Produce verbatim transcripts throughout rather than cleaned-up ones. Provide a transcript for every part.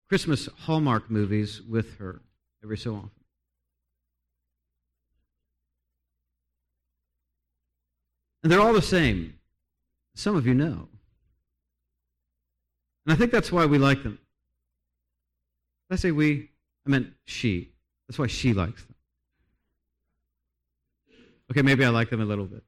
Christmas Hallmark movies with her every so often. And they're all the same. Some of you know. And I think that's why we like them. Did I say we? I meant she. That's why she likes them. Okay, maybe I like them a little bit.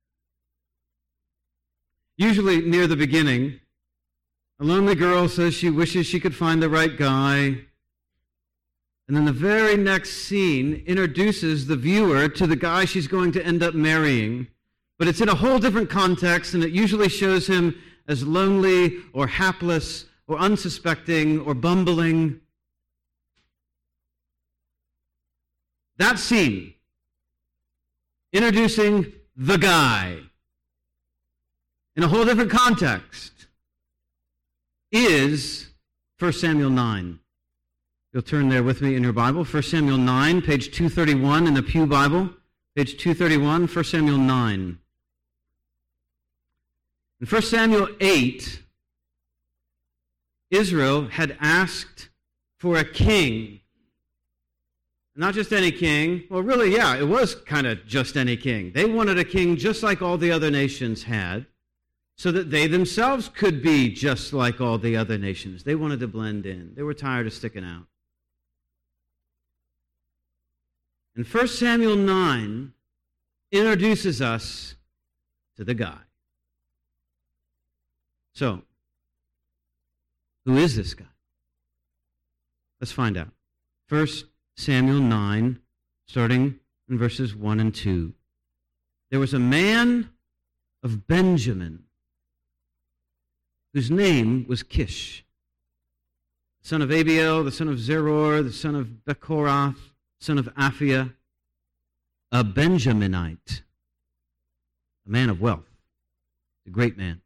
Usually near the beginning, a lonely girl says she wishes she could find the right guy. And then the very next scene introduces the viewer to the guy she's going to end up marrying. But it's in a whole different context, and it usually shows him as lonely or hapless or unsuspecting or bumbling. That scene, introducing the guy in a whole different context, is First Samuel nine. You'll turn there with me in your Bible. First Samuel nine, page two thirty-one in the Pew Bible. Page two thirty-one, First Samuel nine. In First Samuel eight, Israel had asked for a king. Not just any king. Well, really, yeah, it was kind of just any king. They wanted a king just like all the other nations had, so that they themselves could be just like all the other nations. They wanted to blend in. They were tired of sticking out. And First Samuel nine introduces us to the guy. So, who is this guy? Let's find out. First Samuel nine, starting in verses one and two. There was a man of Benjamin whose name was Kish, the son of Abiel, the son of Zeror, the son of Bechorath, son of Aphiah, a Benjaminite, a man of wealth, a great man.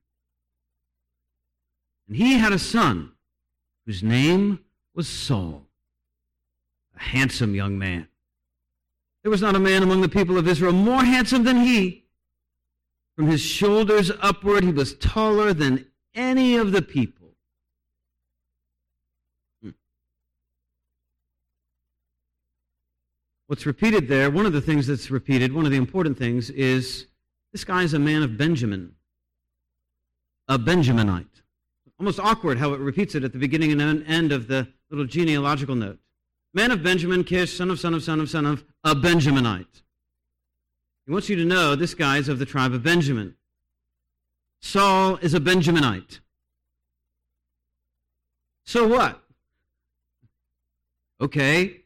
And he had a son whose name was Saul, a handsome young man. There was not a man among the people of Israel more handsome than he. From his shoulders upward, he was taller than any of the people. Hmm. What's repeated there, one of the things that's repeated, one of the important things, is this guy is a man of Benjamin, a Benjaminite. Almost awkward how it repeats it at the beginning and end of the little genealogical note. Man of Benjamin, Kish, son of son of son of son of a Benjaminite. He wants you to know this guy is of the tribe of Benjamin. Saul is a Benjaminite. So what? Okay.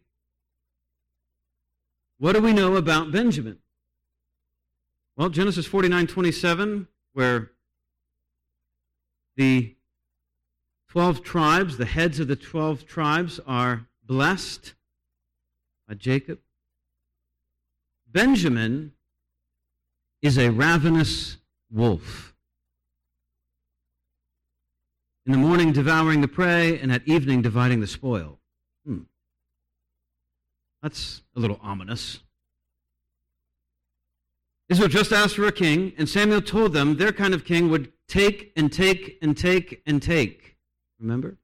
What do we know about Benjamin? Well, Genesis forty-nine twenty-seven, where the twelve tribes, the heads of the twelve tribes are blessed by Jacob. Benjamin is a ravenous wolf. In the morning devouring the prey, and at evening dividing the spoil. Hmm. That's a little ominous. Israel just asked for a king, and Samuel told them their kind of king would take and take and take and take. Remember?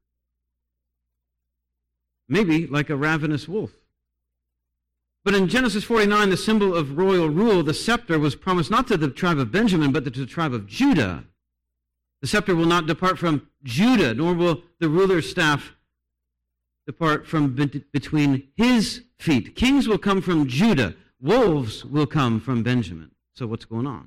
Maybe like a ravenous wolf. But in Genesis forty-nine, the symbol of royal rule, the scepter was promised not to the tribe of Benjamin, but to the tribe of Judah. The scepter will not depart from Judah, nor will the ruler's staff depart from be- between his feet. Kings will come from Judah. Wolves will come from Benjamin. So what's going on?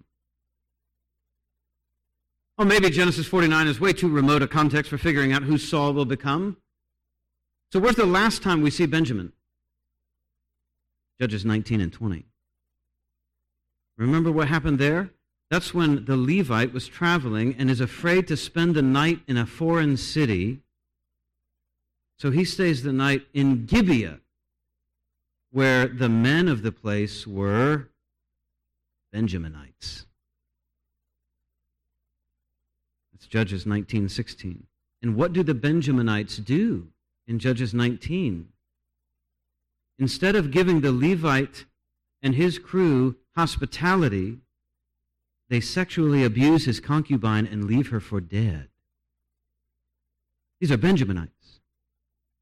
Oh, maybe Genesis forty-nine is way too remote a context for figuring out who Saul will become. So where's the last time we see Benjamin? Judges nineteen and twenty. Remember what happened there? That's when the Levite was traveling and is afraid to spend the night in a foreign city. So he stays the night in Gibeah, where the men of the place were Benjaminites. That's Judges nineteen sixteen. And what do the Benjaminites do in Judges nineteen? Instead of giving the Levite and his crew hospitality, they sexually abuse his concubine and leave her for dead. These are Benjaminites.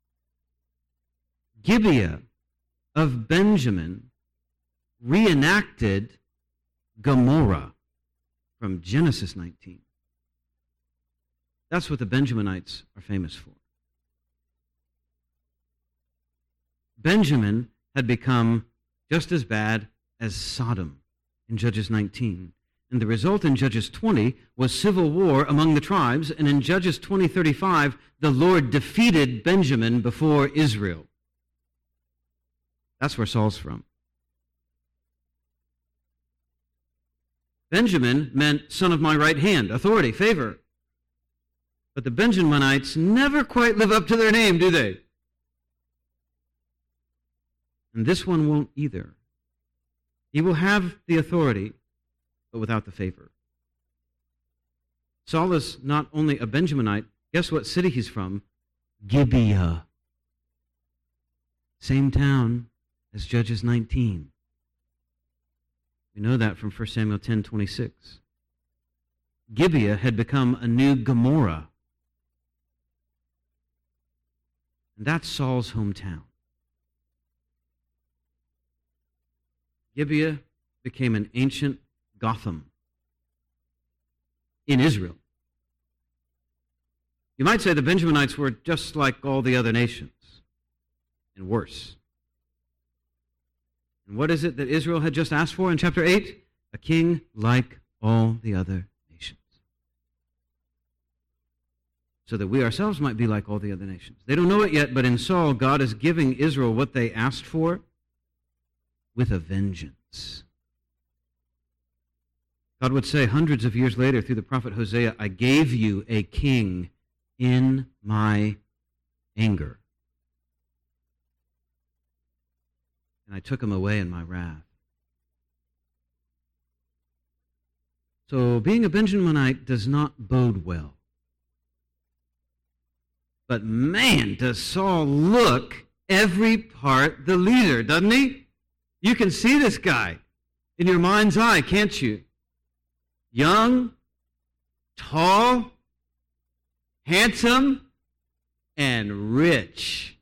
Gibeah of Benjamin reenacted Gomorrah from Genesis nineteen. That's what the Benjaminites are famous for. Benjamin had become just as bad as Sodom in Judges nineteen. And the result in Judges twenty was civil war among the tribes, and in Judges twenty thirty-five, the Lord defeated Benjamin before Israel. That's where Saul's from. Benjamin meant son of my right hand, authority, favor. But the Benjaminites never quite live up to their name, do they? And this one won't either. He will have the authority, but without the favor. Saul is not only a Benjaminite. Guess what city he's from? Gibeah. Same town as Judges nineteen. We know that from First Samuel ten twenty-six. Gibeah had become a new Gomorrah. And that's Saul's hometown. Gibeah became an ancient Gotham in Israel. You might say the Benjaminites were just like all the other nations, and worse. And what is it that Israel had just asked for in chapter eight? A king like all the other nations. So that we ourselves might be like all the other nations. They don't know it yet, but in Saul, God is giving Israel what they asked for with a vengeance. God would say hundreds of years later through the prophet Hosea, I gave you a king in my anger. And I took him away in my wrath. So being a Benjaminite does not bode well. But man, does Saul look every part the leader, doesn't he? You can see this guy in your mind's eye, can't you? Young, tall, handsome, and rich.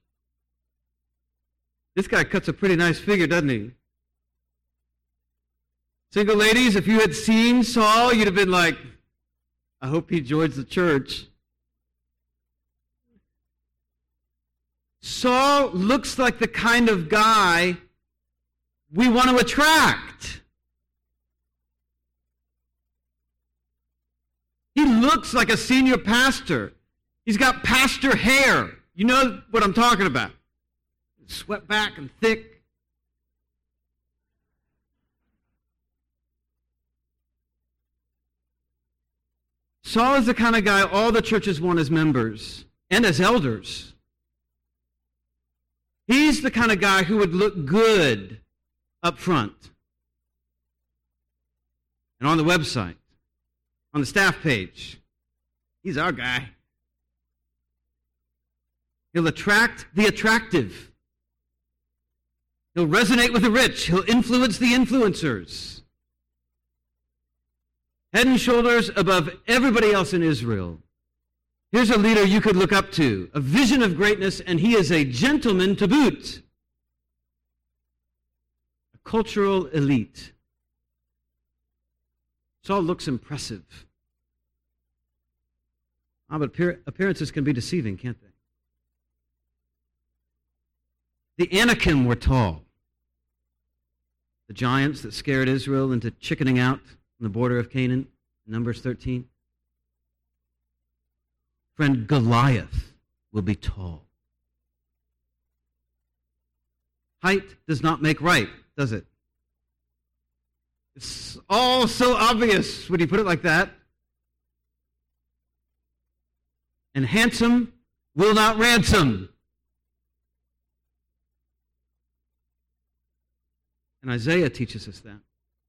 This guy cuts a pretty nice figure, doesn't he? Single ladies, if you had seen Saul, you'd have been like, I hope he joins the church. Saul looks like the kind of guy we want to attract. He looks like a senior pastor. He's got pastor hair. You know what I'm talking about. Swept back and thick. Saul is the kind of guy all the churches want as members and as elders. He's the kind of guy who would look good up front and on the website, on the staff page. He's our guy. He'll attract the attractive. He'll resonate with the rich. He'll influence the influencers. Head and shoulders above everybody else in Israel. Here's a leader you could look up to, a vision of greatness, and he is a gentleman to boot. A cultural elite. Saul looks impressive. Ah, but appearances can be deceiving, can't they? The Anakim were tall. The giants that scared Israel into chickening out on the border of Canaan, Numbers thirteen. Friend, Goliath will be tall. Height does not make right, does it? It's all so obvious when you put it like that. And handsome will not ransom. And Isaiah teaches us that.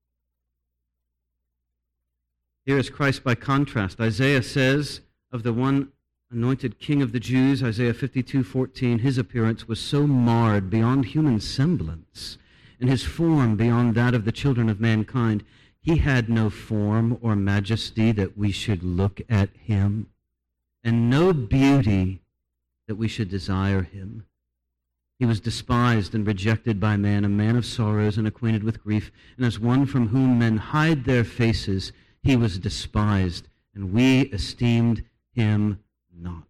Here is Christ by contrast. Isaiah says of the one anointed king of the Jews, Isaiah fifty-two fourteen, his appearance was so marred beyond human semblance, and his form beyond that of the children of mankind. He had no form or majesty that we should look at him, and no beauty that we should desire him. He was despised and rejected by man, a man of sorrows and acquainted with grief. And as one from whom men hide their faces, he was despised, and we esteemed him not.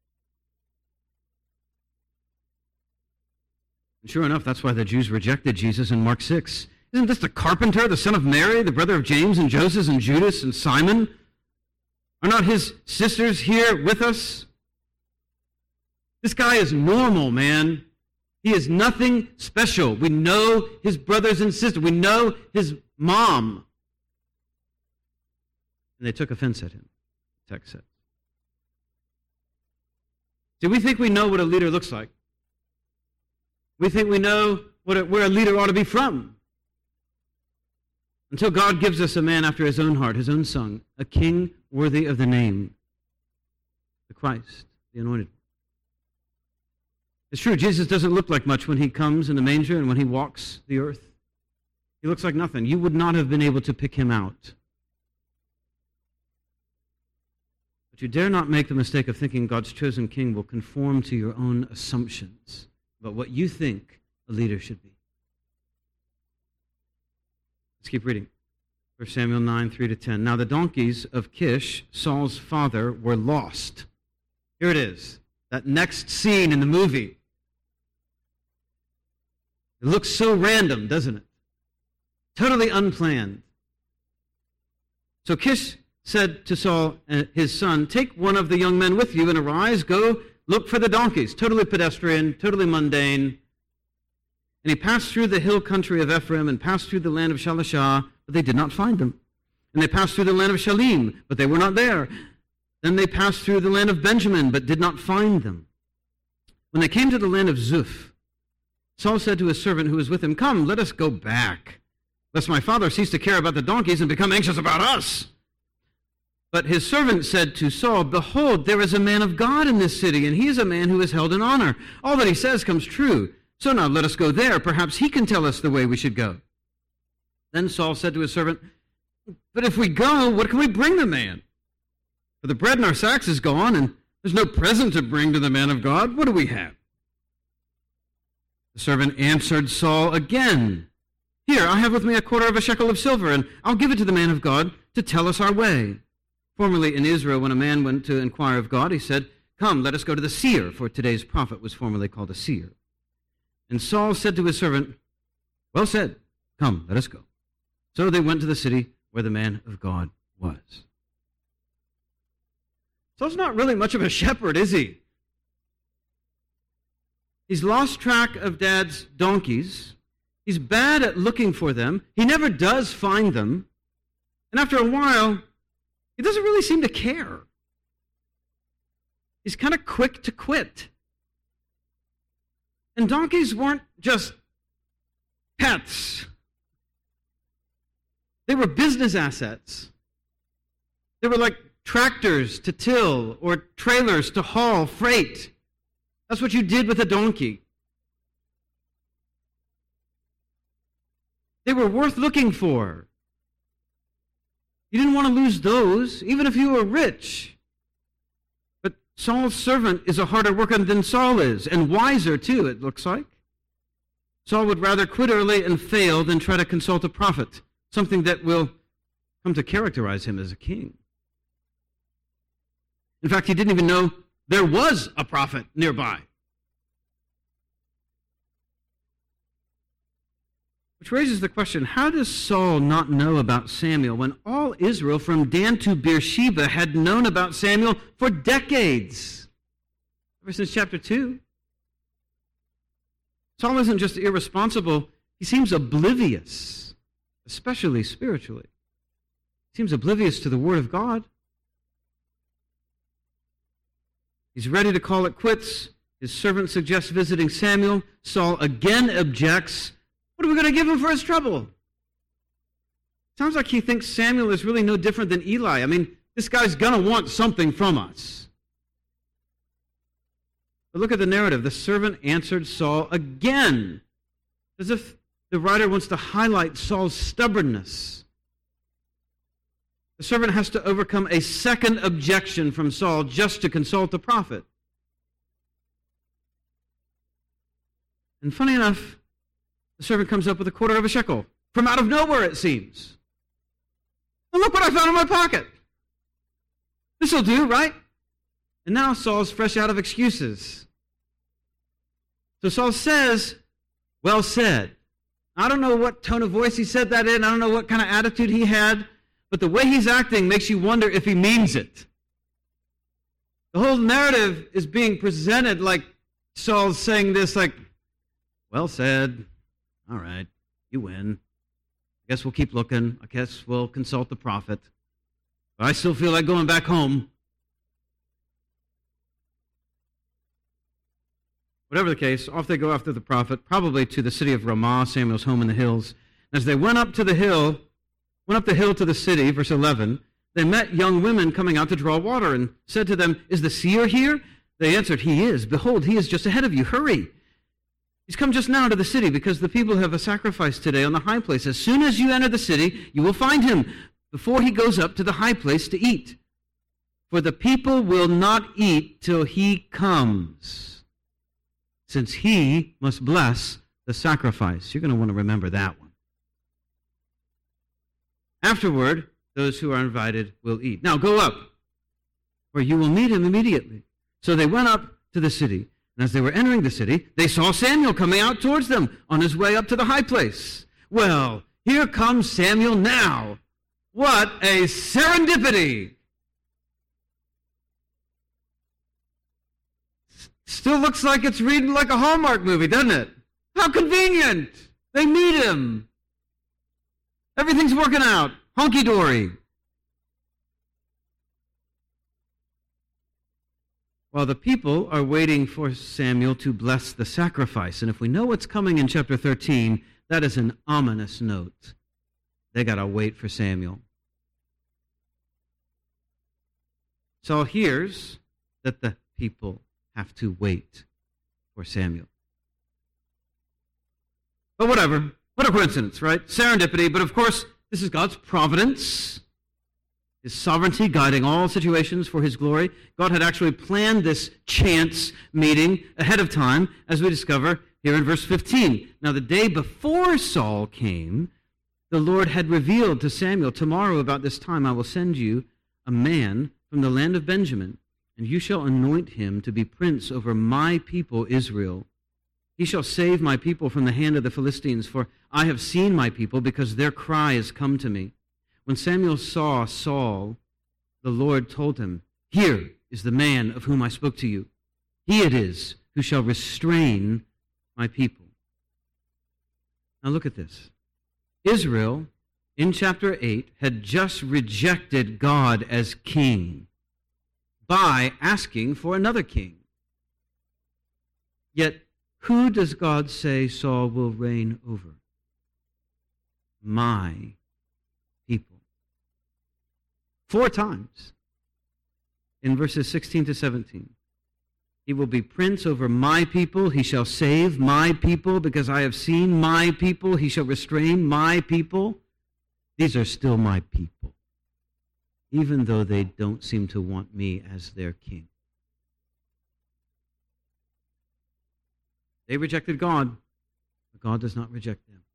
And sure enough, that's why the Jews rejected Jesus in Mark six. Isn't this the carpenter, the son of Mary, the brother of James and Joseph and Judas and Simon? Are not his sisters here with us? This guy is normal, man. He is nothing special. We know his brothers and sisters. We know his mom. And they took offense at him, the text says. See, we think we know what a leader looks like. We think we know what a, where a leader ought to be from. Until God gives us a man after his own heart, his own son, a king worthy of the name, the Christ, the anointed. It's true, Jesus doesn't look like much when he comes in the manger and when he walks the earth. He looks like nothing. You would not have been able to pick him out. But you dare not make the mistake of thinking God's chosen king will conform to your own assumptions about what you think a leader should be. Let's keep reading. First Samuel nine, three to ten. Now the donkeys of Kish, Saul's father, were lost. Here it is, that next scene in the movie. It looks so random, doesn't it? Totally unplanned. So Kish said to Saul, his son, take one of the young men with you and arise, go look for the donkeys. Totally pedestrian, totally mundane. And he passed through the hill country of Ephraim and passed through the land of Shalishah, but they did not find them. And they passed through the land of Shalim, but they were not there. Then they passed through the land of Benjamin, but did not find them. When they came to the land of Zuph, Saul said to his servant who was with him, come, let us go back, lest my father cease to care about the donkeys and become anxious about us. But his servant said to Saul, behold, there is a man of God in this city, and he is a man who is held in honor. All that he says comes true. So now let us go there. Perhaps he can tell us the way we should go. Then Saul said to his servant, but if we go, what can we bring the man? For the bread in our sacks is gone, and there's no present to bring to the man of God. What do we have? The servant answered Saul again, here, I have with me a quarter of a shekel of silver, and I'll give it to the man of God to tell us our way. Formerly in Israel, when a man went to inquire of God, he said, come, let us go to the seer, for today's prophet was formerly called a seer. And Saul said to his servant, well said, come, let us go. So they went to the city where the man of God was. Saul's not really much of a shepherd, is he? He's lost track of Dad's donkeys. He's bad at looking for them. He never does find them. And after a while, he doesn't really seem to care. He's kind of quick to quit. And donkeys weren't just pets. They were business assets. They were like tractors to till or trailers to haul freight. That's what you did with a donkey. They were worth looking for. You didn't want to lose those, even if you were rich. But Saul's servant is a harder worker than Saul is, and wiser too, it looks like. Saul would rather quit early and fail than try to consult a prophet, something that will come to characterize him as a king. In fact, he didn't even know there was a prophet nearby. Which raises the question, how does Saul not know about Samuel when all Israel from Dan to Beersheba had known about Samuel for decades? Ever since chapter two. Saul isn't just irresponsible, he seems oblivious, especially spiritually. He seems oblivious to the Word of God. He's ready to call it quits. His servant suggests visiting Samuel. Saul again objects. What are we going to give him for his trouble? Sounds like he thinks Samuel is really no different than Eli. I mean, this guy's going to want something from us. But look at the narrative. The servant answered Saul again, as if the writer wants to highlight Saul's stubbornness. The servant has to overcome a second objection from Saul just to consult the prophet. And funny enough, the servant comes up with a quarter of a shekel. From out of nowhere, it seems. Well, look what I found in my pocket. This'll do, right? And now Saul's fresh out of excuses. So Saul says, well said. I don't know what tone of voice he said that in. I don't know what kind of attitude he had. But the way he's acting makes you wonder if he means it. The whole narrative is being presented like Saul's saying this like, well said. All right, you win. I guess we'll keep looking. I guess we'll consult the prophet. But I still feel like going back home. Whatever the case, off they go after the prophet, probably to the city of Ramah, Samuel's home in the hills. As they went up to the hill, went up the hill to the city, verse eleven, they met young women coming out to draw water and said to them, is the seer here? They answered, he is. Behold, he is just ahead of you. Hurry. He's come just now to the city because the people have a sacrifice today on the high place. As soon as you enter the city, you will find him before he goes up to the high place to eat. For the people will not eat till he comes, since he must bless the sacrifice. You're going to want to remember that one. Afterward, those who are invited will eat. Now go up, where you will meet him immediately. So they went up to the city. And as they were entering the city, they saw Samuel coming out towards them on his way up to the high place. Well, here comes Samuel now. What a serendipity! Still looks like it's reading like a Hallmark movie, doesn't it? How convenient! They meet him. Everything's working out. Hunky-dory. While the people are waiting for Samuel to bless the sacrifice. And if we know what's coming in chapter thirteen, that is an ominous note. They got to wait for Samuel. Saul hears that the people have to wait for Samuel. But whatever. What a coincidence, right? Serendipity. But of course, this is God's providence. His sovereignty guiding all situations for his glory. God had actually planned this chance meeting ahead of time, as we discover here in verse fifteen. Now, the day before Saul came, the Lord had revealed to Samuel, tomorrow about this time I will send you a man from the land of Benjamin, and you shall anoint him to be prince over my people Israel. He shall save my people from the hand of the Philistines, for I have seen my people, because their cry has come to me. When Samuel saw Saul, the Lord told him, here is the man of whom I spoke to you. He it is who shall restrain my people. Now look at this. Israel, in chapter eight, had just rejected God as king by asking for another king. Yet, who does God say Saul will reign over? My people. Four times in verses sixteen to seventeen. He will be prince over my people. He shall save my people because I have seen my people. He shall restrain my people. These are still my people, even though they don't seem to want me as their king. They rejected God, but God does not reject them.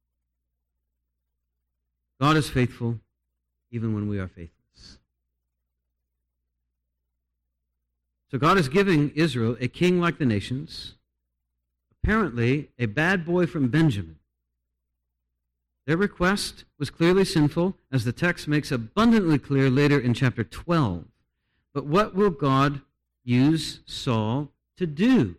God is faithful even when we are faithless. So God is giving Israel a king like the nations, apparently a bad boy from Benjamin. Their request was clearly sinful, as the text makes abundantly clear later in chapter twelve. But what will God use Saul to do?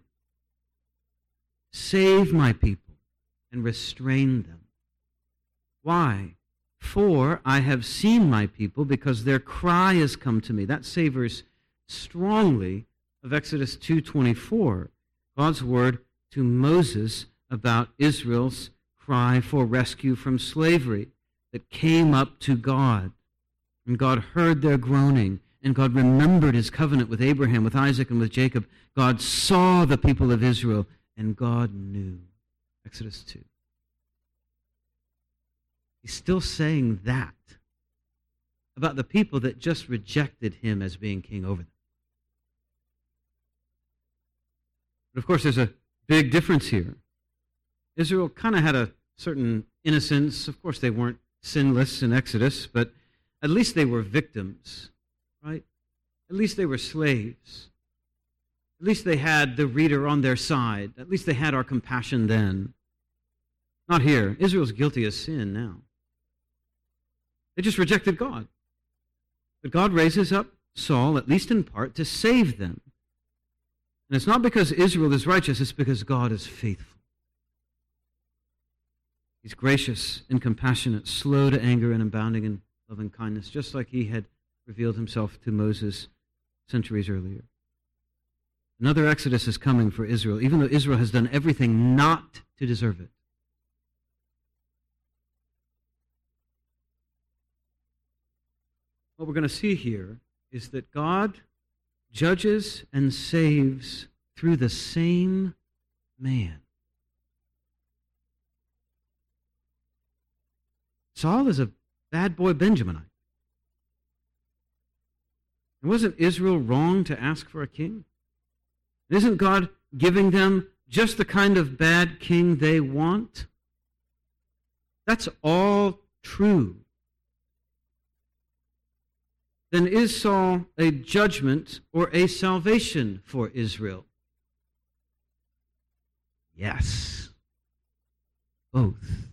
Save my people and restrain them. Why? For I have seen my people, because their cry has come to me. That savors strongly of Exodus two twenty-four, God's word to Moses about Israel's cry for rescue from slavery that came up to God. And God heard their groaning, and God remembered his covenant with Abraham, with Isaac, and with Jacob. God saw the people of Israel, and God knew. Exodus two. He's still saying that about the people that just rejected him as being king over them. But of course, there's a big difference here. Israel kind of had a certain innocence. Of course, they weren't sinless in Exodus, but at least they were victims, right? At least they were slaves. At least they had the reader on their side. At least they had our compassion then. Not here. Israel's guilty of sin now. They just rejected God. But God raises up Saul, at least in part, to save them. And it's not because Israel is righteous, it's because God is faithful. He's gracious and compassionate, slow to anger and abounding in loving kindness, just like he had revealed himself to Moses centuries earlier. Another Exodus is coming for Israel, even though Israel has done everything not to deserve it. What we're going to see here is that God judges and saves through the same man. Saul is a bad boy Benjaminite. And wasn't Israel wrong to ask for a king? Isn't God giving them just the kind of bad king they want? That's all true. Then is Saul a judgment or a salvation for Israel? Yes. Both.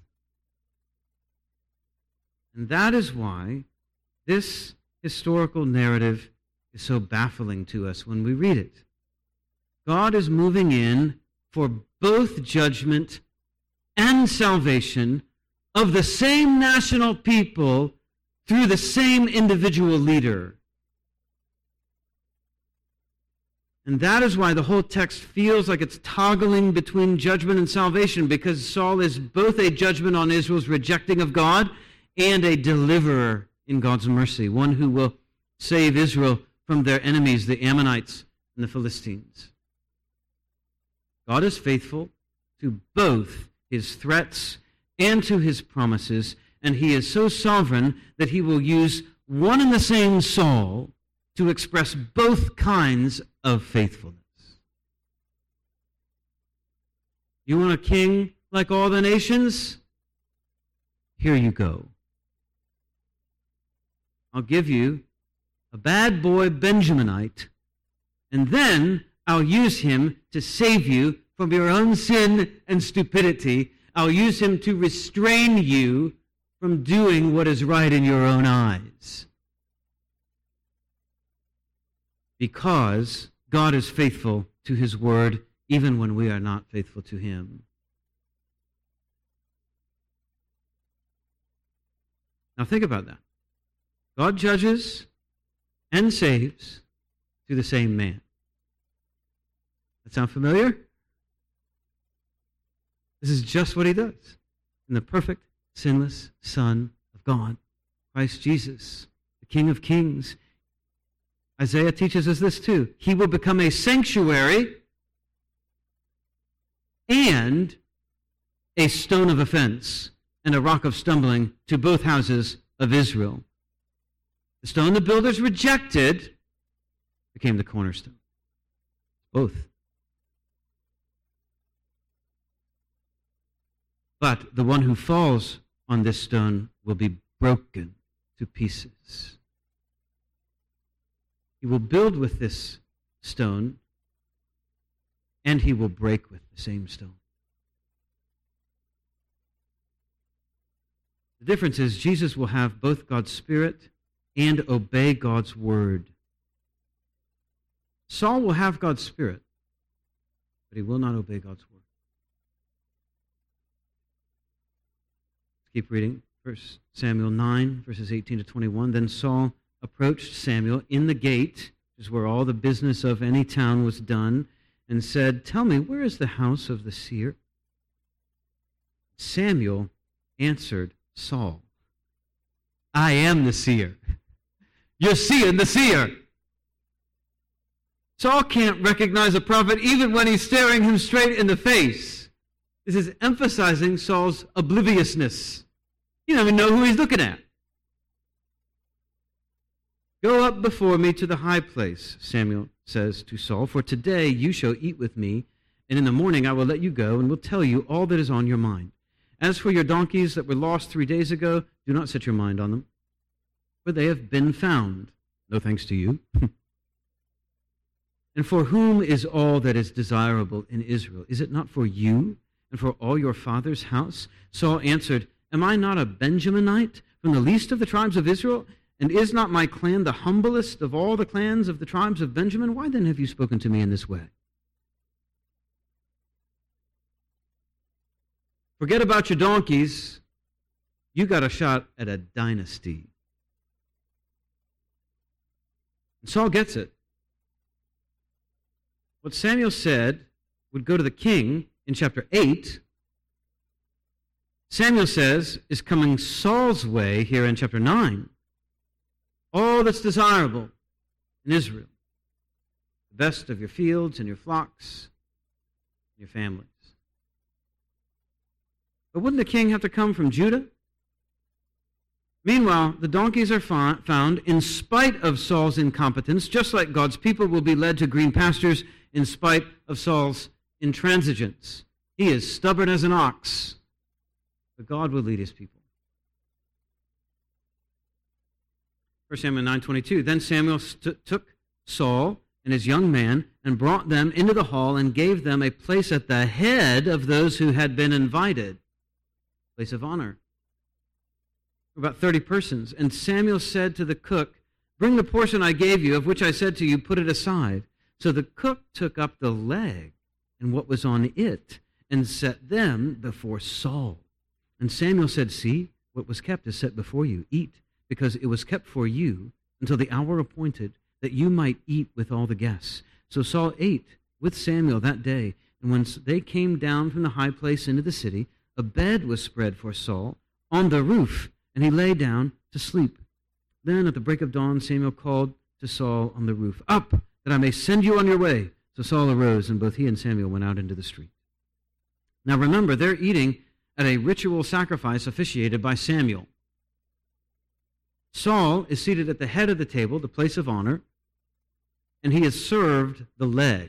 And that is why this historical narrative is so baffling to us when we read it. God is moving in for both judgment and salvation of the same national people through the same individual leader. And that is why the whole text feels like it's toggling between judgment and salvation, because Saul is both a judgment on Israel's rejecting of God and a deliverer in God's mercy, one who will save Israel from their enemies, the Ammonites and the Philistines. God is faithful to both his threats and to his promises, and he is so sovereign that he will use one and the same Saul to express both kinds of faithfulness. You want a king like all the nations? Here you go. I'll give you a bad boy Benjaminite, and then I'll use him to save you from your own sin and stupidity. I'll use him to restrain you from doing what is right in your own eyes. Because God is faithful to his word, even when we are not faithful to him. Now think about that. God judges and saves through the same man. That sound familiar? This is just what he does in the perfect, sinless Son of God, Christ Jesus, the King of Kings. Isaiah teaches us this too. He will become a sanctuary and a stone of offense and a rock of stumbling to both houses of Israel. The stone the builders rejected became the cornerstone. Both. But the one who falls on this stone will be broken to pieces. He will build with this stone, and he will break with the same stone. The difference is Jesus will have both God's Spirit and obey God's word. Saul will have God's Spirit, but he will not obey God's word. Keep reading. First Samuel nine, verses eighteen to twenty-one. Then Saul approached Samuel in the gate, which is where all the business of any town was done, and said, "Tell me, where is the house of the seer?" Samuel answered Saul, "I am the seer. You're seeing the seer." Saul can't recognize a prophet even when he's staring him straight in the face. This is emphasizing Saul's obliviousness. He doesn't even know who he's looking at. "Go up before me to the high place," Samuel says to Saul, "for today you shall eat with me and in the morning I will let you go and will tell you all that is on your mind. As for your donkeys that were lost three days ago, do not set your mind on them, for they have been found. No thanks to you. And for whom is all that is desirable in Israel? Is it not for you and for all your father's house? Saul answered, Am I not a Benjaminite from the least of the tribes of Israel? And is not my clan the humblest of all the clans of the tribes of Benjamin? Why then have you spoken to me in this way? Forget about your donkeys. You got a shot at a dynasty. And Saul gets it. What Samuel said would go to the king in chapter eight, Samuel says is coming Saul's way here in chapter nine. All that's desirable in Israel. The best of your fields and your flocks, and your families. But wouldn't the king have to come from Judah? Meanwhile, the donkeys are found in spite of Saul's incompetence, just like God's people will be led to green pastures in spite of Saul's intransigence. He is stubborn as an ox, but God will lead his people. First Samuel nine twenty-two. Then Samuel st- took Saul and his young man and brought them into the hall and gave them a place at the head of those who had been invited. Place of honor. About thirty persons. And Samuel said to the cook, Bring the portion I gave you, of which I said to you, put it aside. So the cook took up the leg and what was on it and set them before Saul. And Samuel said, See, what was kept is set before you. Eat, because it was kept for you until the hour appointed, that you might eat with all the guests. So Saul ate with Samuel that day. And when they came down from the high place into the city, a bed was spread for Saul on the roof, and he lay down to sleep. Then at the break of dawn, Samuel called to Saul on the roof, Up, that I may send you on your way. So Saul arose, and both he and Samuel went out into the street. Now remember, they're eating at a ritual sacrifice officiated by Samuel. Saul is seated at the head of the table, the place of honor, and he is served the leg.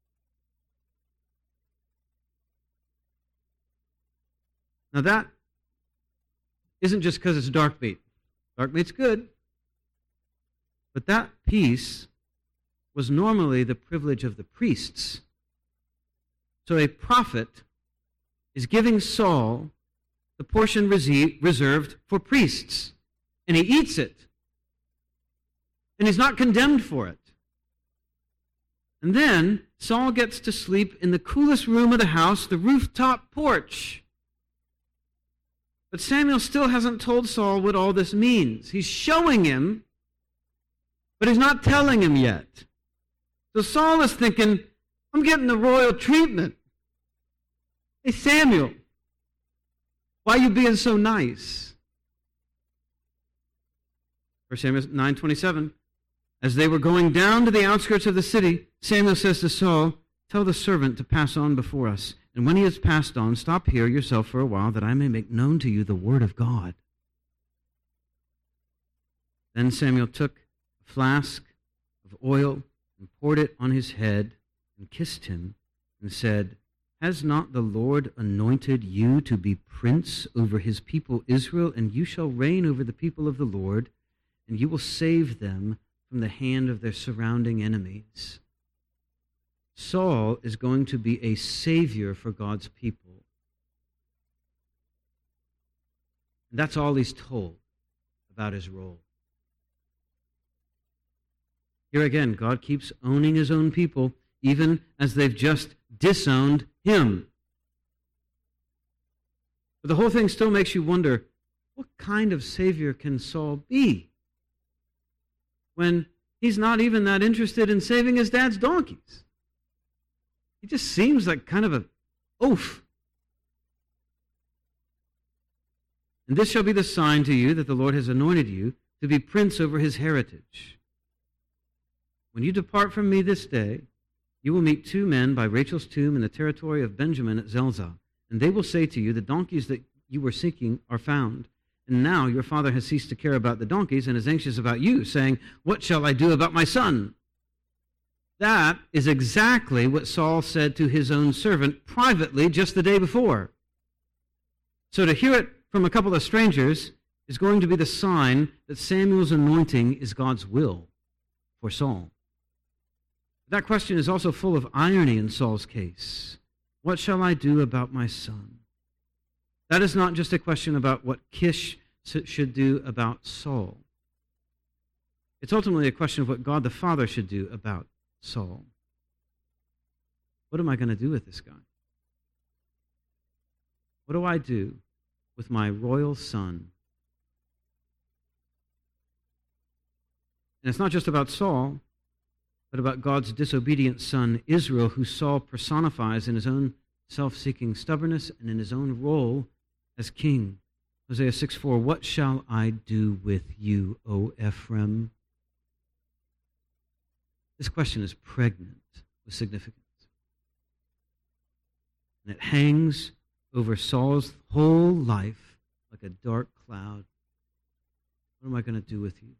Now that isn't just because it's dark meat. Dark meat's good. But that piece was normally the privilege of the priests. So a prophet is giving Saul the portion reserved for priests. And he eats it. And he's not condemned for it. And then Saul gets to sleep in the coolest room of the house, the rooftop porch. But Samuel still hasn't told Saul what all this means. He's showing him, but he's not telling him yet. So Saul is thinking, I'm getting the royal treatment. Hey, Samuel, why are you being so nice? First Samuel nine twenty-seven. As they were going down to the outskirts of the city, Samuel says to Saul, Tell the servant to pass on before us. And when he has passed on, stop here yourself for a while, that I may make known to you the word of God. Then Samuel took a flask of oil and poured it on his head and kissed him and said, Has not the Lord anointed you to be prince over his people Israel? And you shall reign over the people of the Lord, and you will save them from the hand of their surrounding enemies. Saul is going to be a savior for God's people. And that's all he's told about his role. Here again, God keeps owning his own people, even as they've just disowned him. But the whole thing still makes you wonder, what kind of savior can Saul be when he's not even that interested in saving his dad's donkeys? He just seems like kind of a oaf. And this shall be the sign to you that the Lord has anointed you to be prince over his heritage. When you depart from me this day, you will meet two men by Rachel's tomb in the territory of Benjamin at Zelzah, and they will say to you, The donkeys that you were seeking are found. And now your father has ceased to care about the donkeys and is anxious about you, saying, What shall I do about my son? That is exactly what Saul said to his own servant privately just the day before. So to hear it from a couple of strangers is going to be the sign that Samuel's anointing is God's will for Saul. That question is also full of irony in Saul's case. What shall I do about my son? That is not just a question about what Kish should do about Saul. It's ultimately a question of what God the Father should do about Saul. What am I going to do with this guy? What do I do with my royal son? And it's not just about Saul, but about God's disobedient son, Israel, who Saul personifies in his own self-seeking stubbornness and in his own role as king. Hosea six four, what shall I do with you, O Ephraim? This question is pregnant with significance. And it hangs over Saul's whole life like a dark cloud. What am I going to do with you?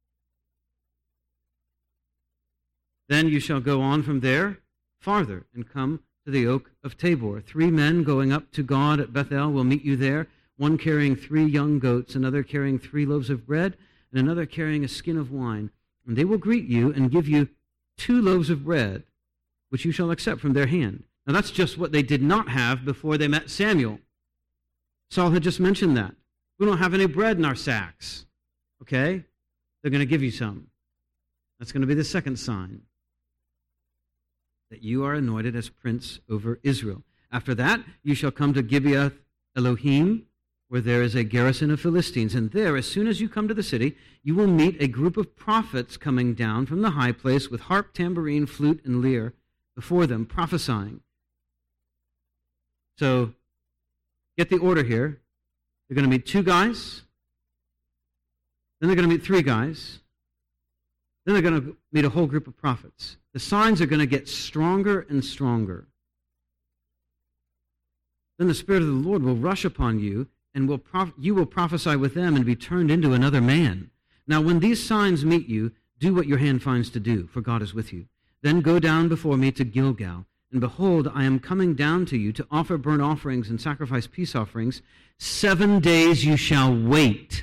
Then you shall go on from there farther and come to the oak of Tabor. Three men going up to God at Bethel will meet you there, one carrying three young goats, another carrying three loaves of bread, and another carrying a skin of wine. And they will greet you and give you two loaves of bread, which you shall accept from their hand. Now that's just what they did not have before they met Samuel. Saul had just mentioned that. We don't have any bread in our sacks. Okay? They're going to give you some. That's going to be the second sign that you are anointed as prince over Israel. After that, you shall come to Gibeath Elohim, where there is a garrison of Philistines. And there, as soon as you come to the city, you will meet a group of prophets coming down from the high place with harp, tambourine, flute, and lyre before them, prophesying. So, get the order here. They're going to meet two guys. Then they're going to meet three guys. Then they're going to meet a whole group of prophets. The signs are going to get stronger and stronger. Then the Spirit of the Lord will rush upon you, and will prof- you will prophesy with them and be turned into another man. Now, when these signs meet you, do what your hand finds to do, for God is with you. Then go down before me to Gilgal, and behold, I am coming down to you to offer burnt offerings and sacrifice peace offerings. Seven days you shall wait.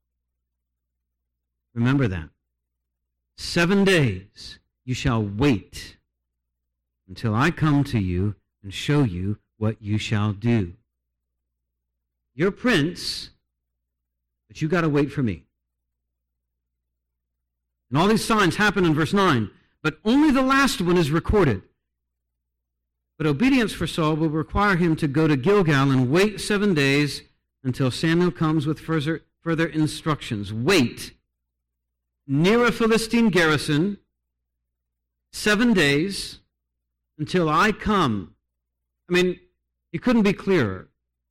Remember that. Seven days you shall wait until I come to you and show you what you shall do. You're prince, but you got to wait for me. And all these signs happen in verse nine, but only the last one is recorded. But obedience for Saul will require him to go to Gilgal and wait seven days until Samuel comes with further, further instructions. Wait near a Philistine garrison seven days until I come. I mean, it couldn't be clearer.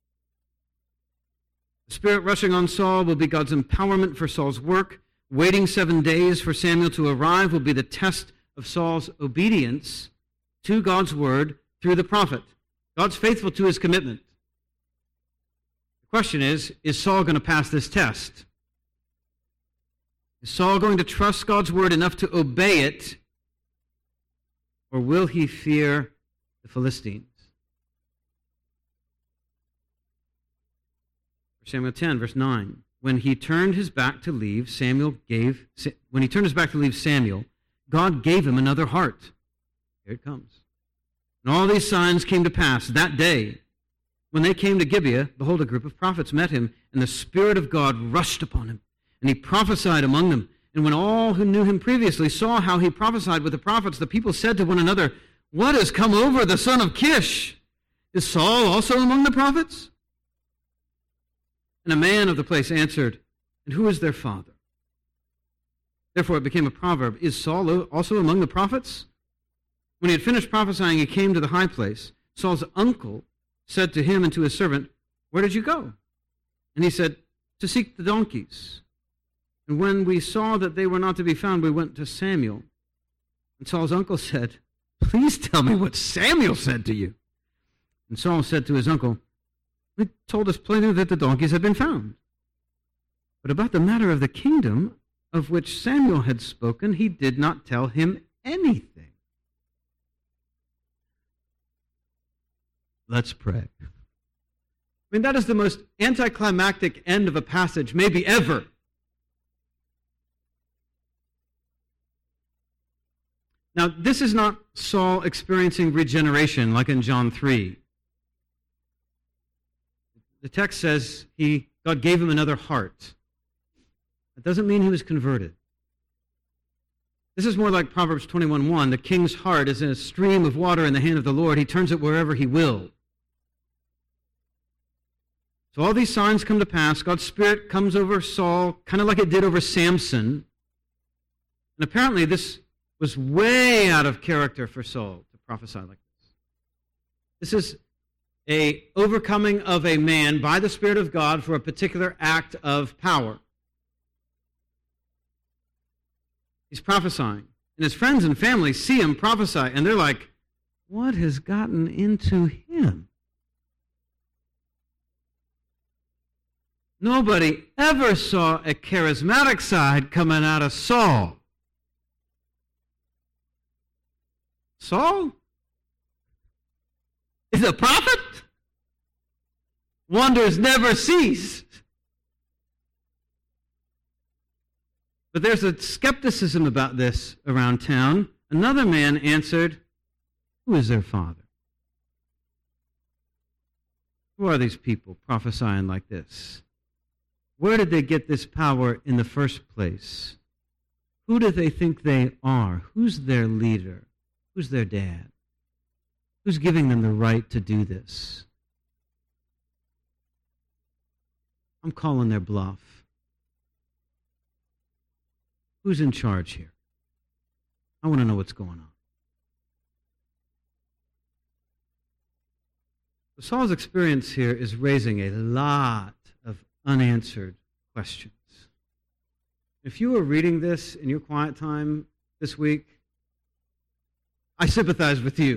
The Spirit rushing on Saul will be God's empowerment for Saul's work. Waiting seven days for Samuel to arrive will be the test of Saul's obedience to God's word through the prophet. God's faithful to his commitment. The question is, is Saul going to pass this test? Is Saul going to trust God's word enough to obey it, or will he fear the Philistines? Samuel ten, verse nine. When he turned his back to leave, Samuel gave, when he turned his back to leave Samuel, God gave him another heart. Here it comes. And all these signs came to pass that day. When they came to Gibeah, behold, a group of prophets met him, and the Spirit of God rushed upon him, and he prophesied among them. And when all who knew him previously saw how he prophesied with the prophets, the people said to one another, what has come over the son of Kish? Is Saul also among the prophets? And a man of the place answered, and who is their father? Therefore it became a proverb, is Saul also among the prophets? When he had finished prophesying, he came to the high place. Saul's uncle said to him and to his servant, where did you go? And he said, to seek the donkeys. And when we saw that they were not to be found, we went to Samuel. And Saul's uncle said, please tell me what Samuel said to you. And Saul said to his uncle, he told us plainly that the donkeys had been found. But about the matter of the kingdom of which Samuel had spoken, he did not tell him anything. let's pray. I mean, that is the most anticlimactic end of a passage, maybe ever. Now, this is not Saul experiencing regeneration like in John three. The text says he God gave him another heart. That doesn't mean he was converted. This is more like Proverbs twenty-one one. The king's heart is in a stream of water in the hand of the Lord. He turns it wherever he will. So all these signs come to pass. God's Spirit comes over Saul, kind of like it did over Samson. And apparently this was way out of character for Saul to prophesy like this. This is a overcoming of a man by the Spirit of God for a particular act of power. He's prophesying. And his friends and family see him prophesy, and they're like, what has gotten into him? Nobody ever saw a charismatic side coming out of Saul. Saul is a prophet? Wonders never cease. But there's a skepticism about this around town. Another man answered, who is their father? Who are these people prophesying like this? Where did they get this power in the first place? Who do they think they are? Who's their leader? Who's their dad? Who's giving them the right to do this? I'm calling their bluff. Who's in charge here? I want to know what's going on. So Saul's experience here is raising a lot of unanswered questions. If you were reading this in your quiet time this week, I sympathize with you.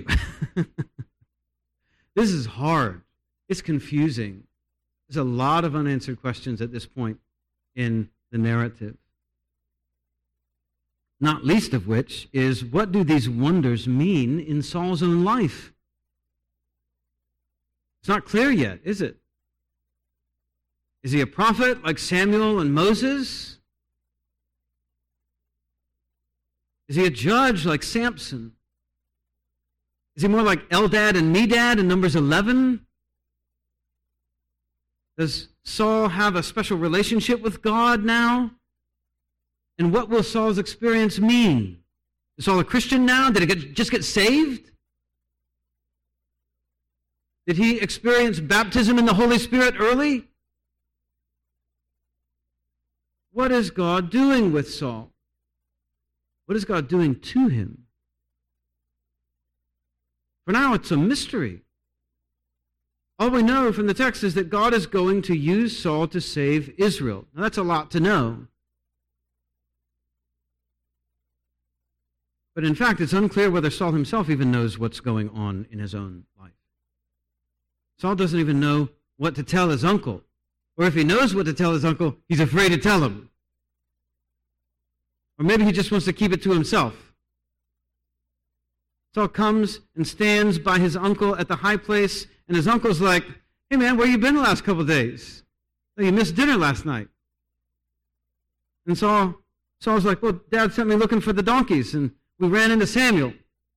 This is hard. It's confusing. There's a lot of unanswered questions at this point in the narrative. Not least of which is, what do these wonders mean in Saul's own life? It's not clear yet, is it? Is he a prophet like Samuel and Moses? Is he a judge like Samson? Is he more like Eldad and Medad in Numbers eleven? Does Saul have a special relationship with God now? And what will Saul's experience mean? Is Saul a Christian now? Did he get, just get saved? Did he experience baptism in the Holy Spirit early? What is God doing with Saul? What is God doing to him? For now, it's a mystery. All we know from the text is that God is going to use Saul to save Israel. Now, that's a lot to know. But in fact, it's unclear whether Saul himself even knows what's going on in his own life. Saul doesn't even know what to tell his uncle. Or if he knows what to tell his uncle, he's afraid to tell him. Or maybe he just wants to keep it to himself. Saul comes and stands by his uncle at the high place, and his uncle's like, hey man, where you been the last couple of days? Oh, you missed dinner last night. And Saul, Saul's like, well, Dad sent me looking for the donkeys, and we ran into Samuel.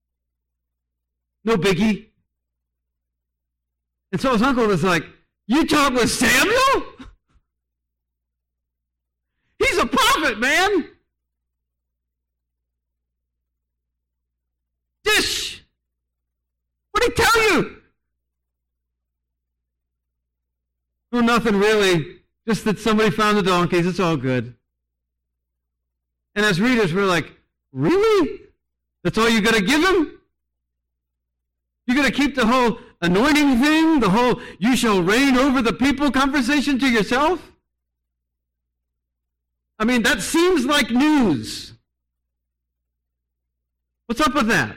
No biggie. And Saul's uncle was like, you talk with Samuel? He's a prophet, man. Dish. What did he tell you? Oh, nothing really. Just that somebody found the donkeys. It's all good. And as readers, we're like, really? That's all you're going to give him? You're going to keep the whole anointing thing, the whole you shall reign over the people conversation to yourself? I mean, that seems like news. What's up with that?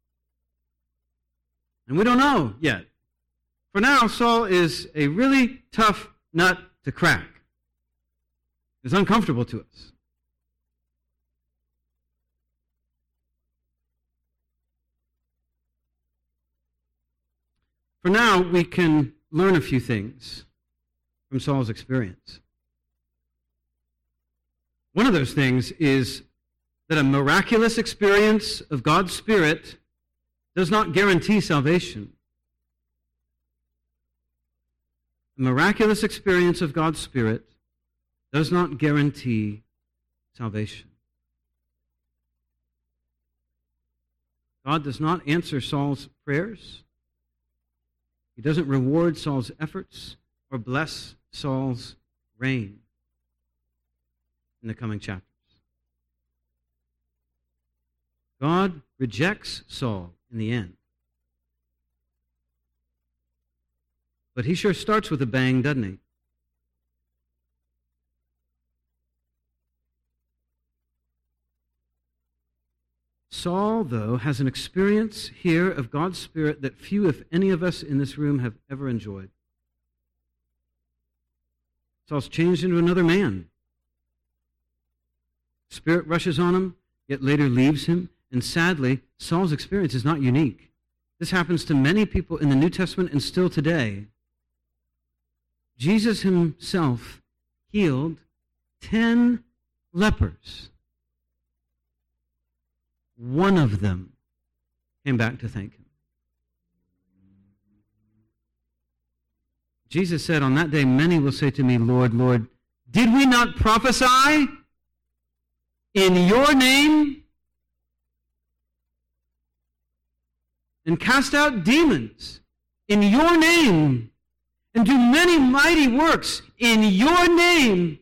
And we don't know yet. For now, Saul is a really tough nut to crack. It's uncomfortable to us. For now, we can learn a few things from Saul's experience. One of those things is that a miraculous experience of God's Spirit does not guarantee salvation. A miraculous experience of God's Spirit does not guarantee salvation. God does not answer Saul's prayers. He doesn't reward Saul's efforts or bless Saul's reign in the coming chapters. God rejects Saul in the end. But he sure starts with a bang, doesn't he? Saul, though, has an experience here of God's Spirit that few, if any of us in this room, have ever enjoyed. Saul's changed into another man. Spirit rushes on him, yet later leaves him. And sadly, Saul's experience is not unique. This happens to many people in the New Testament and still today. Jesus himself healed ten lepers. One of them came back to thank him. Jesus said, on that day, many will say to me, Lord, Lord, did we not prophesy in your name and cast out demons in your name and do many mighty works in your name?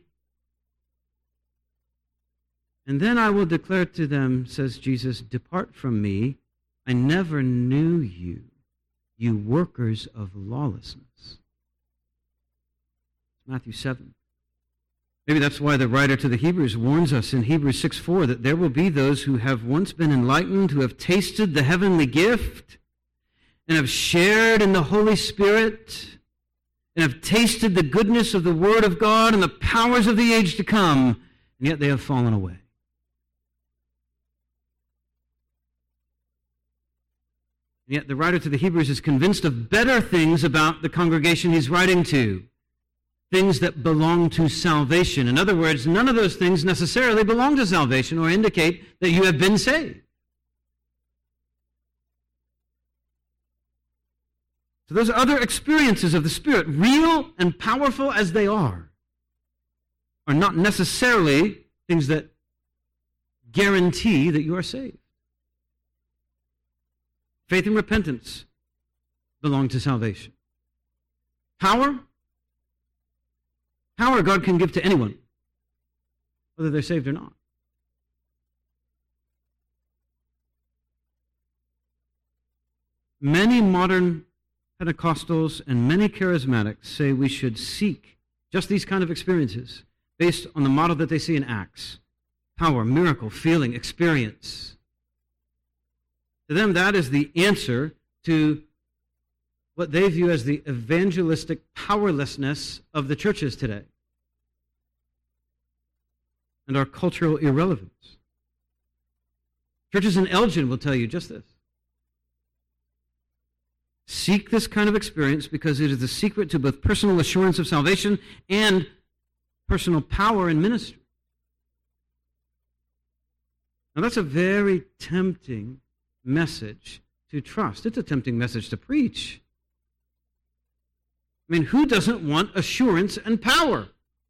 And then I will declare to them, says Jesus, depart from me, I never knew you, you workers of lawlessness. Matthew seven. Maybe that's why the writer to the Hebrews warns us in Hebrews six four that there will be those who have once been enlightened, who have tasted the heavenly gift, and have shared in the Holy Spirit, and have tasted the goodness of the Word of God and the powers of the age to come, and yet they have fallen away. And yet the writer to the Hebrews is convinced of better things about the congregation he's writing to, things that belong to salvation. In other words, none of those things necessarily belong to salvation or indicate that you have been saved. So those other experiences of the Spirit, real and powerful as they are, are not necessarily things that guarantee that you are saved. Faith and repentance belong to salvation. Power? Power God can give to anyone, whether they're saved or not. Many modern Pentecostals and many charismatics say we should seek just these kind of experiences based on the model that they see in Acts. Power, miracle, feeling, experience. To them, that is the answer to what they view as the evangelistic powerlessness of the churches today and our cultural irrelevance. Churches in Elgin will tell you just this. Seek this kind of experience because it is the secret to both personal assurance of salvation and personal power in ministry. Now that's a very tempting message to trust. It's a tempting message to preach. I mean, who doesn't want assurance and power?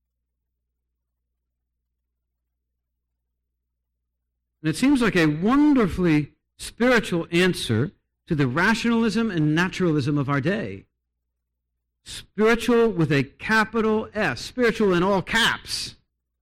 And it seems like a wonderfully spiritual answer to the rationalism and naturalism of our day. Spiritual with a capital S, spiritual in all caps.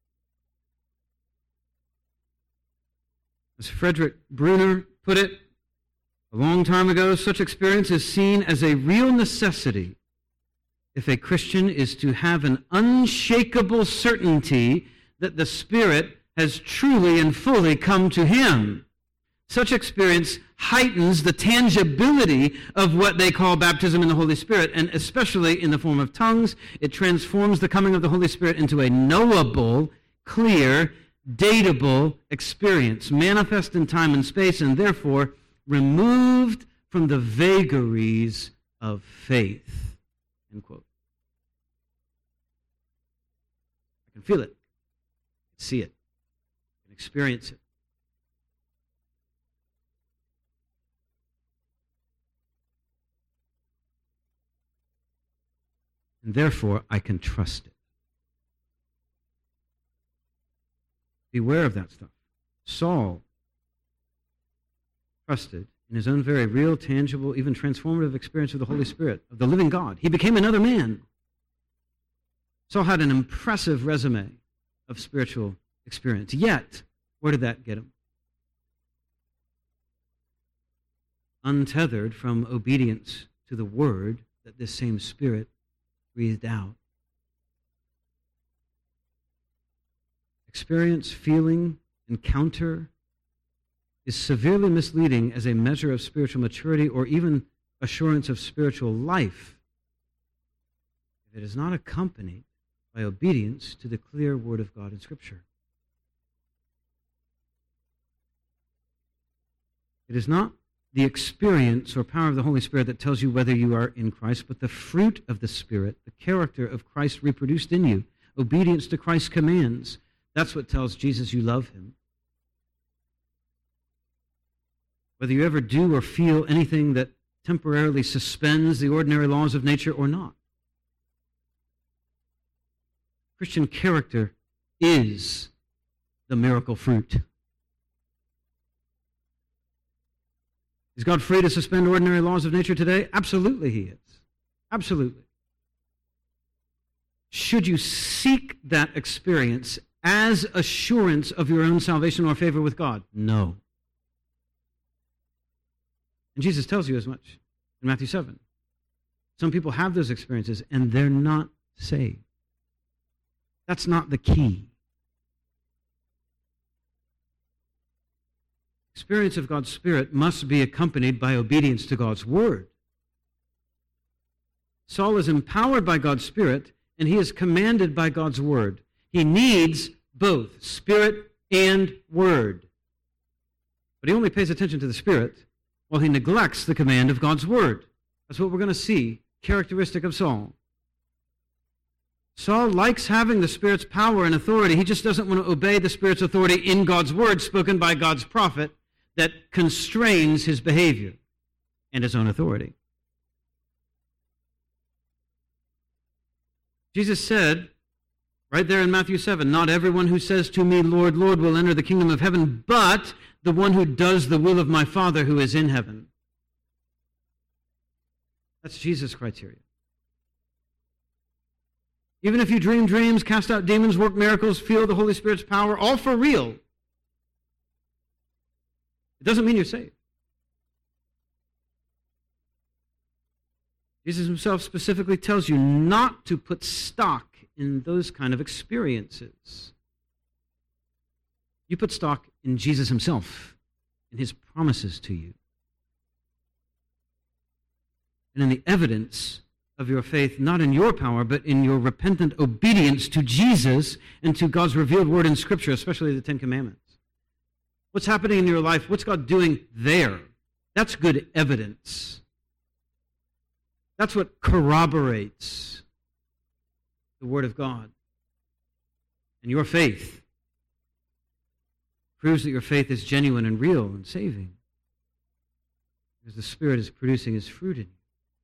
As Frederick Bruner put it a long time ago, such experience is seen as a real necessity if a Christian is to have an unshakable certainty that the Spirit has truly and fully come to him. Such experience heightens the tangibility of what they call baptism in the Holy Spirit, and especially in the form of tongues. It transforms the coming of the Holy Spirit into a knowable, clear, datable experience, manifest in time and space, and therefore removed from the vagaries of faith. End quote. I can feel it. I can see it. I can experience it. And therefore, I can trust it. Beware of that stuff. Saul trusted in his own very real, tangible, even transformative experience of the Holy Spirit, of the living God. He became another man. Saul had an impressive resume of spiritual experience. Yet, where did that get him? Untethered from obedience to the word that this same Spirit breathed out. Experience, feeling, encounter is severely misleading as a measure of spiritual maturity or even assurance of spiritual life if it is not accompanied by obedience to the clear Word of God in Scripture. It is not the experience or power of the Holy Spirit that tells you whether you are in Christ, but the fruit of the Spirit, the character of Christ reproduced in you, obedience to Christ's commands. That's what tells Jesus you love him. Whether you ever do or feel anything that temporarily suspends the ordinary laws of nature or not. Christian character is the miracle fruit. Is God free to suspend ordinary laws of nature today? Absolutely he is. Absolutely. Should you seek that experience as assurance of your own salvation or favor with God? No. And Jesus tells you as much in Matthew seven. Some people have those experiences and they're not saved. That's not the key. Experience of God's Spirit must be accompanied by obedience to God's Word. Saul is empowered by God's Spirit, and he is commanded by God's Word. He needs both Spirit and Word. But he only pays attention to the Spirit while he neglects the command of God's Word. That's what we're going to see, characteristic of Saul. Saul likes having the Spirit's power and authority. He just doesn't want to obey the Spirit's authority in God's Word spoken by God's prophet that constrains his behavior and his own authority. Jesus said, right there in Matthew seven, not everyone who says to me, Lord, Lord, will enter the kingdom of heaven, but the one who does the will of my Father who is in heaven. That's Jesus' criteria. Even if you dream dreams, cast out demons, work miracles, feel the Holy Spirit's power, all for real, it doesn't mean you're saved. Jesus himself specifically tells you not to put stock in those kind of experiences. You put stock in Jesus himself, in his promises to you, and in the evidence of your faith, not in your power, but in your repentant obedience to Jesus and to God's revealed word in Scripture, especially the Ten Commandments. What's happening in your life? What's God doing there? That's good evidence. That's what corroborates the Word of God. And your faith proves that your faith is genuine and real and saving, because the Spirit is producing his fruit in you.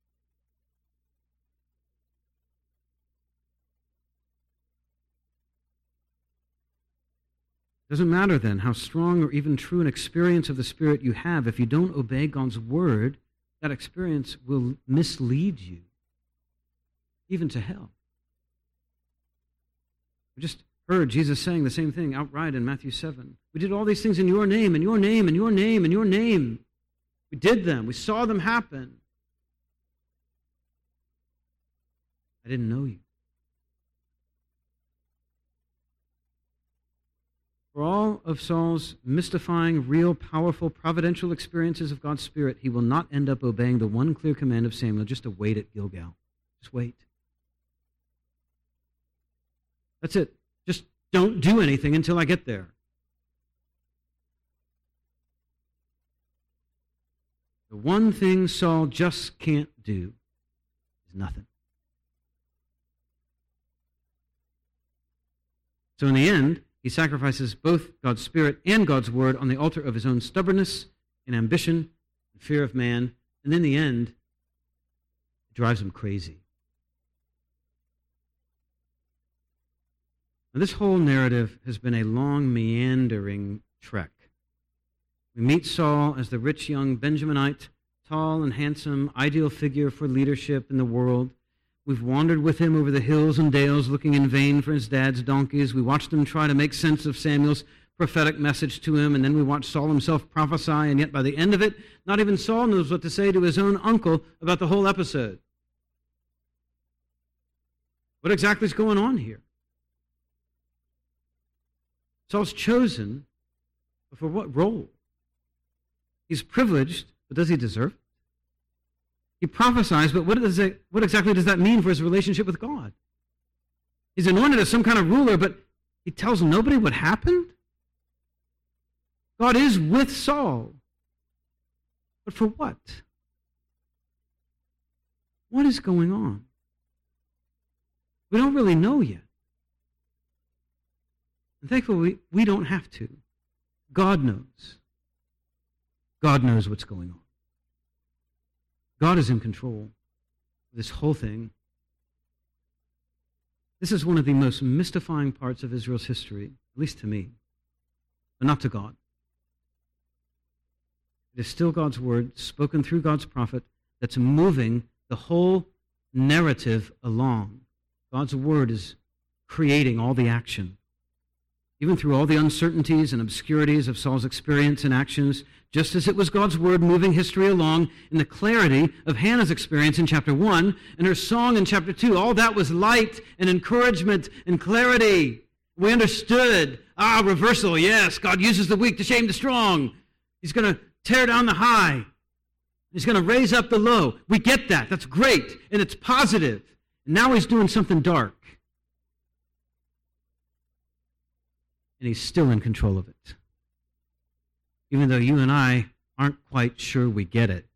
It doesn't matter then how strong or even true an experience of the Spirit you have. If you don't obey God's Word, that experience will mislead you, even to hell. We just heard Jesus saying the same thing outright in Matthew seven. We did all these things in your name, in your name, in your name, in your name. We did them. We saw them happen. I didn't know you. For all of Saul's mystifying, real, powerful, providential experiences of God's Spirit, he will not end up obeying the one clear command of Samuel, just to wait at Gilgal. Just wait. That's it. Just don't do anything until I get there. The one thing Saul just can't do is nothing. So in the end, he sacrifices both God's Spirit and God's Word on the altar of his own stubbornness and ambition and fear of man. And in the end, it drives him crazy. Now, this whole narrative has been a long, meandering trek. We meet Saul as the rich young Benjaminite, tall and handsome, ideal figure for leadership in the world. We've wandered with him over the hills and dales, looking in vain for his dad's donkeys. We watched him try to make sense of Samuel's prophetic message to him, and then we watched Saul himself prophesy, and yet by the end of it, not even Saul knows what to say to his own uncle about the whole episode. What exactly is going on here? Saul's chosen, but for what role? He's privileged, but does he deserve it? He prophesies, but what, does it, what exactly does that mean for his relationship with God? He's anointed as some kind of ruler, but he tells nobody what happened? God is with Saul. But for what? What is going on? We don't really know yet. And thankfully, we, we don't have to. God knows. God knows what's going on. God is in control of this whole thing. This is one of the most mystifying parts of Israel's history, at least to me, but not to God. It is still God's word, spoken through God's prophet, that's moving the whole narrative along. God's word is creating all the action. Even through all the uncertainties and obscurities of Saul's experience and actions, just as it was God's word moving history along in the clarity of Hannah's experience in chapter one and her song in chapter two, all that was light and encouragement and clarity. We understood, ah, reversal, yes, God uses the weak to shame the strong. He's going to tear down the high. He's going to raise up the low. We get that. That's great, and it's positive. And now he's doing something dark. And he's still in control of it. Even though you and I aren't quite sure we get it.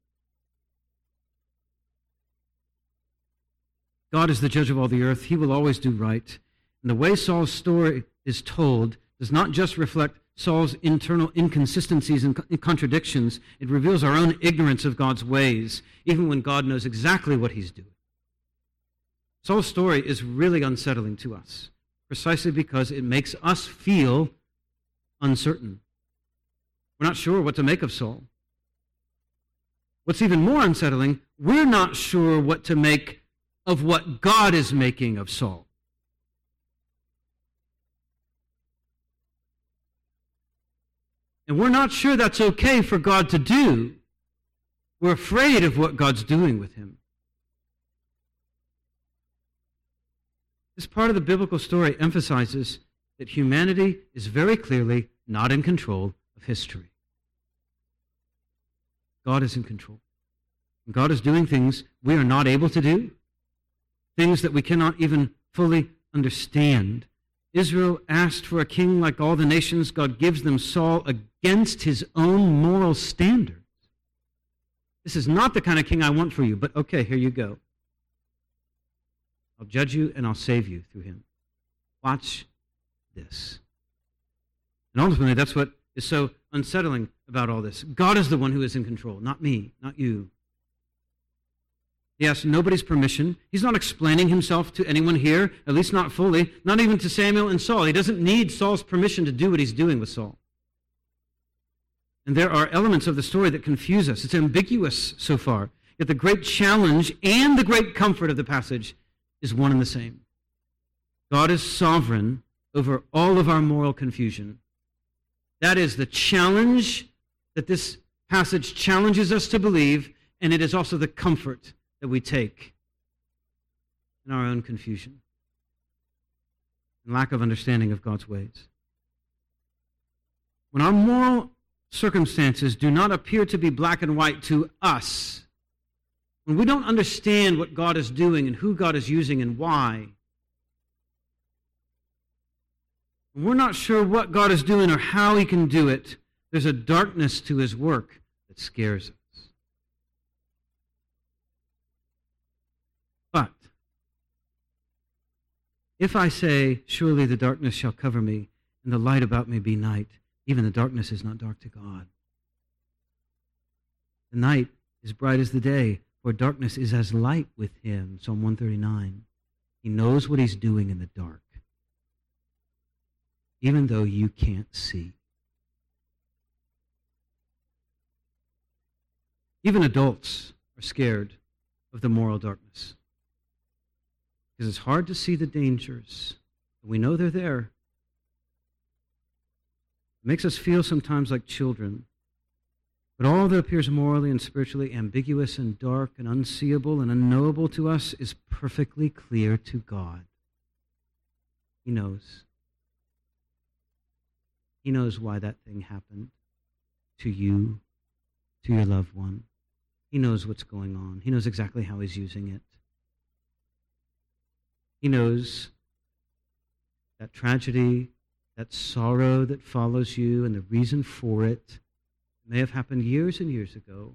God is the judge of all the earth. He will always do right. And the way Saul's story is told does not just reflect Saul's internal inconsistencies and contradictions. It reveals our own ignorance of God's ways, even when God knows exactly what he's doing. Saul's story is really unsettling to us, precisely because it makes us feel uncertain. We're not sure what to make of Saul. What's even more unsettling, we're not sure what to make of what God is making of Saul. And we're not sure that's okay for God to do. We're afraid of what God's doing with him. This part of the biblical story emphasizes that humanity is very clearly not in control of history. God is in control. And God is doing things we are not able to do, things that we cannot even fully understand. Israel asked for a king like all the nations. God gives them Saul against his own moral standards. This is not the kind of king I want for you, but okay, here you go. I'll judge you and I'll save you through him. Watch this. And ultimately, that's what is so unsettling about all this. God is the one who is in control, not me, not you. He asks nobody's permission. He's not explaining himself to anyone here, at least not fully, not even to Samuel and Saul. He doesn't need Saul's permission to do what he's doing with Saul. And there are elements of the story that confuse us. It's ambiguous so far. Yet the great challenge and the great comfort of the passage is one and the same. God is sovereign over all of our moral confusion. That is the challenge that this passage challenges us to believe, and it is also the comfort that we take in our own confusion and lack of understanding of God's ways. When our moral circumstances do not appear to be black and white to us, when we don't understand what God is doing and who God is using and why, when we're not sure what God is doing or how he can do it, there's a darkness to his work that scares us. If I say, surely the darkness shall cover me, and the light about me be night, even the darkness is not dark to God. The night is bright as the day, for darkness is as light with him. Psalm one thirty-nine. He knows what he's doing in the dark, even though you can't see. Even adults are scared of the moral darkness because it's hard to see the dangers. We know they're there. It makes us feel sometimes like children. But all that appears morally and spiritually ambiguous and dark and unseeable and unknowable to us is perfectly clear to God. He knows. He knows why that thing happened to you, to your loved one. He knows what's going on. He knows exactly how he's using it. He knows that tragedy, that sorrow that follows you, and the reason for it may have happened years and years ago.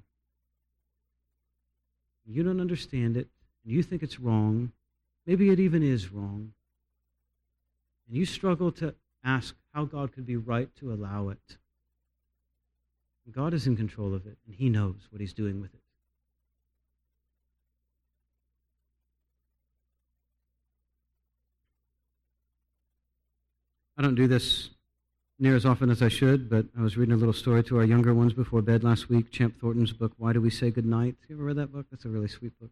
You don't understand it, and you think it's wrong. Maybe it even is wrong. And you struggle to ask how God could be right to allow it. And God is in control of it, and he knows what he's doing with it. I don't do this near as often as I should, but I was reading a little story to our younger ones before bed last week, Champ Thornton's book, Why Do We Say Goodnight? You ever read that book? That's a really sweet book.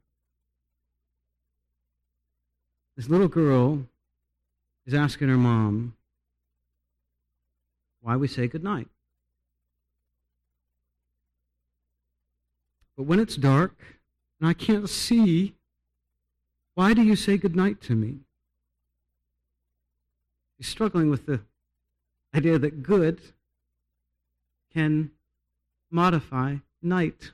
This little girl is asking her mom why we say goodnight. But when it's dark and I can't see, why do you say goodnight to me? She's struggling with the idea that good can modify night.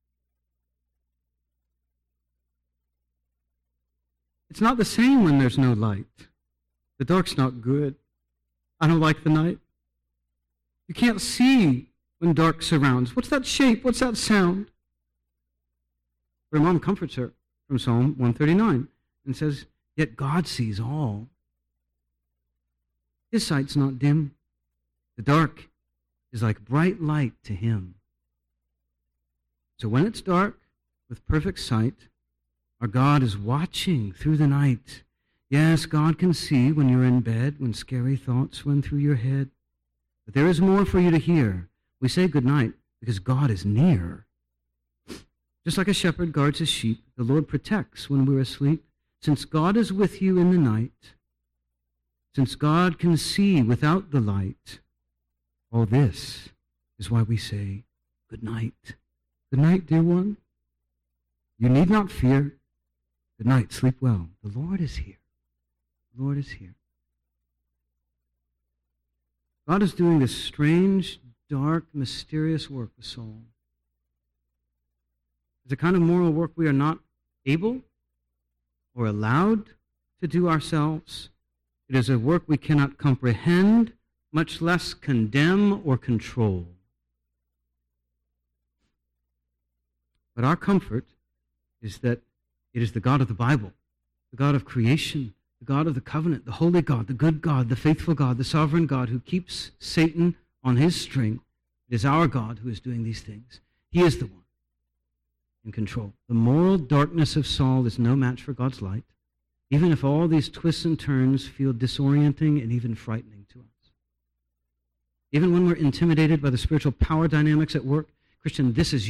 It's not the same when there's no light. The dark's not good. I don't like the night. You can't see when dark surrounds. What's that shape? What's that sound? Her mom comforts her from Psalm one thirty-nine and says, yet God sees all. His sight's not dim. The dark is like bright light to him. So when it's dark, with perfect sight, our God is watching through the night. Yes, God can see when you're in bed, when scary thoughts run through your head. But there is more for you to hear. We say goodnight because God is near. Just like a shepherd guards his sheep, the Lord protects when we're asleep. Since God is with you in the night, since God can see without the light, all this is why we say good night. Good night, dear one. You need not fear. Good night, sleep well. The Lord is here. The Lord is here. God is doing this strange, dark, mysterious work with Saul. It's a kind of moral work we are not able or allowed to do ourselves. It is a work we cannot comprehend, much less condemn or control. But our comfort is that it is the God of the Bible, the God of creation, the God of the covenant, the holy God, the good God, the faithful God, the sovereign God who keeps Satan on his string. It is our God who is doing these things. He is the one in control. The moral darkness of Saul is no match for God's light, even if all these twists and turns feel disorienting and even frightening to us. Even when we're intimidated by the spiritual power dynamics at work, Christian, this is